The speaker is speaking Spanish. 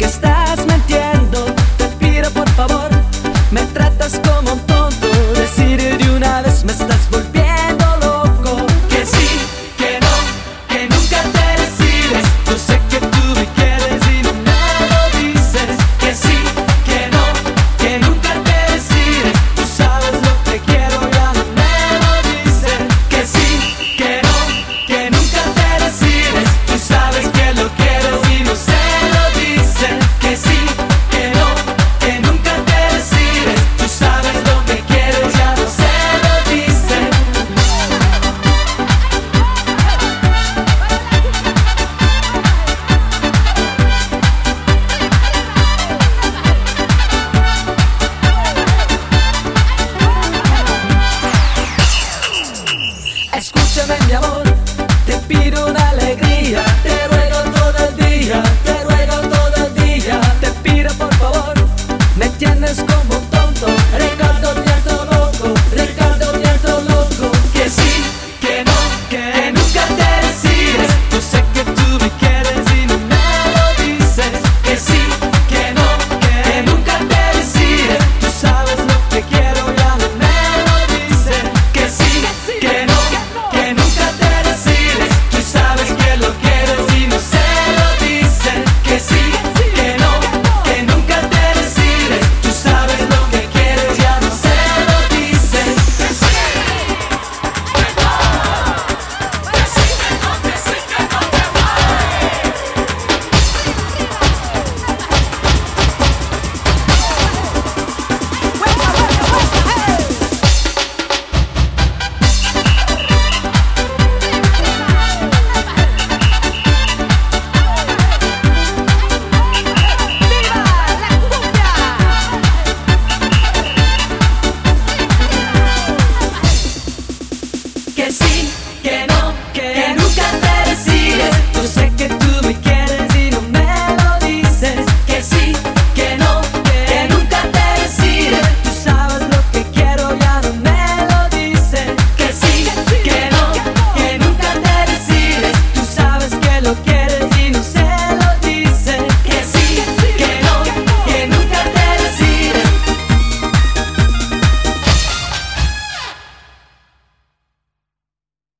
que estás mintiendo. Te pido por favor, me tratas como un tonto. Decide de una vez, me estás volviendo loco. Que sí, que no, que nunca te decides. Yo sé que tú me quieres y no me lo dices. Que sí, que no, que nunca te decides. Tú sabes lo que quiero, ya no me lo dices. Que sí, que no, que nunca te decides. Tú sabes que lo quiero y no se lo dices. Que sí, que no, que nunca te decides. Tú sabes lo que quiero, ya no se lo dices. Escúchame mi amor, te pido una alegría. Te ruego todo el día, te ruego todo el día. Te pido por favor, me tienes como un tonto. Ricardo Nieto loco, Ricardo Nieto loco. Que sí, que no, que nunca te decides. Yo sé que tú me quieres y no me lo dices. Que sí, que no, que nunca te decides. Tú sabes lo que quiero, ya no me lo dices. Que sí, que no, que nunca te decides. Tú sabes que lo quieres y no se lo dices. Que sí, que no, que nunca te decides. Tú sabes lo que quieres, ya no se lo dices. Que sí, que no, que nunca te decides. Yo sé que tú me quieres y no me lo dices. Que sí, que no, que nunca te decides. Tú sabes lo que quiero, ya no me lo dices. Que sí, que no, que nunca te decides. Tú sabes que lo quiero.